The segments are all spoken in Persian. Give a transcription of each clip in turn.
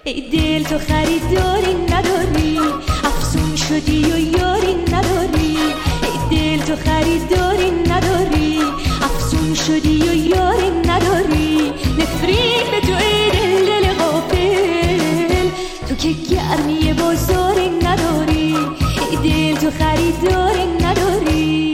ای دل تو خریداری نداری، افسون شدی و یاری نداری. ای دل تو خریداری نداری، افسون شدی و یاری نداری. نفرین به تو ای دل غافل، تو که گرمی بازاری نداری. ای دل تو خریداری نداری.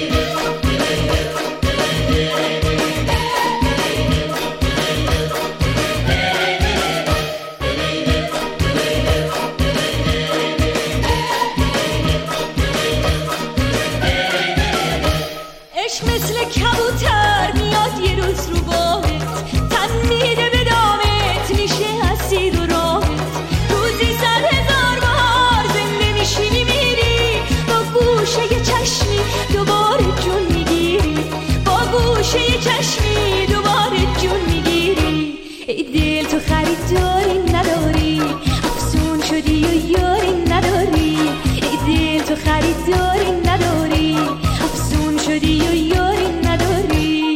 مثل کبوتر میاد یه روز رو بامت، تن میده به دامت، میشه اسیر و رامت. روزی 100,000 بار زنده میشی میمیری، با گوشه یه چشمی دوباره جون میگیری. با گوشه یه چشمی دوباره جون میگیری. ای دل تو خریداری نداری، افسون شدی و یاری نداری. ای دل تو خریداری نداری، افسون شدی و یاری نداری.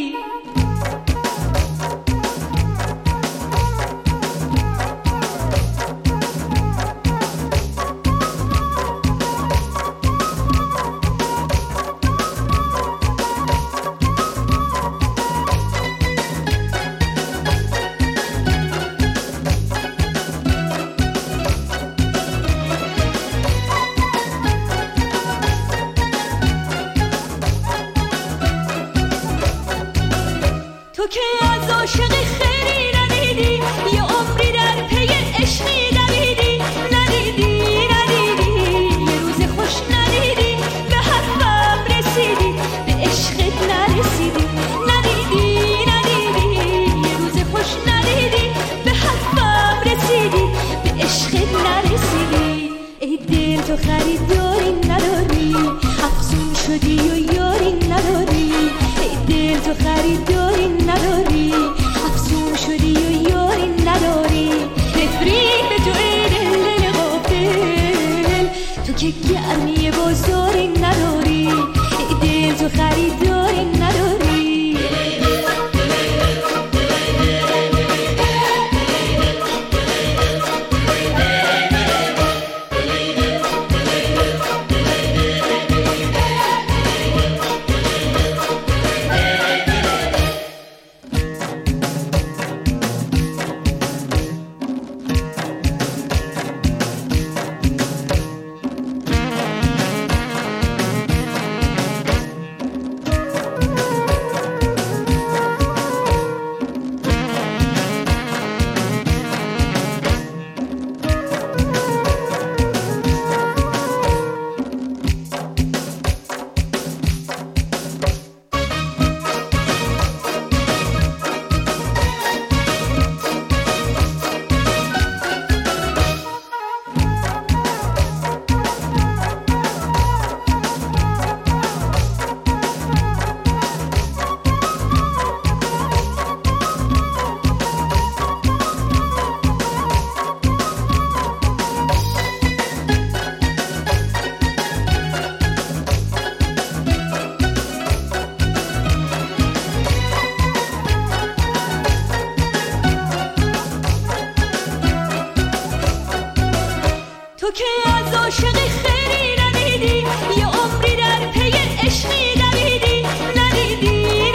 تو که از عاشق خیلی ندیدی، یه عمری در پی عشقی دویدی. ندیدی یه روز خوش ندیدی، به حرفم رسیدی به عشقت نرسیدی. ندیدی یه روز خوش ندیدی، به حرفم رسیدی به عشقت نرسیدی. ای دل تو خریداری نداری، افسون شدی و یاری نداری. ای دل تو خریداری نداری، افسون شدی و یاری نداری. نفرین به تو ای دل غافل، تو که گرمی بازاری نداری. ای دل تو خریداری نداری. تو که از عاشق خیلی ندیدی، یه عمری در پی عشقی دویدی. ندیدی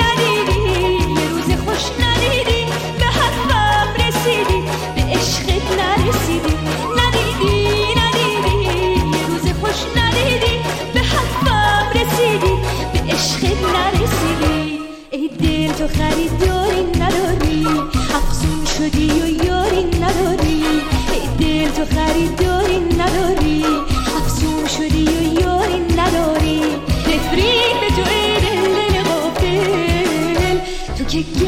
یه روز خوش ندیدی، به حرفم رسیدی به عشقت نرسیدی. ندیدی یه روز خوش ندیدی، به حرفم رسیدی به عشقت نرسیدی. ای دل تو خریداری نداری، افسون شدی و یاری نداری. ای دل تو خریداری نداری، افسون شدی و یاری نداری. نفرین به تو ای دل غافل، تو که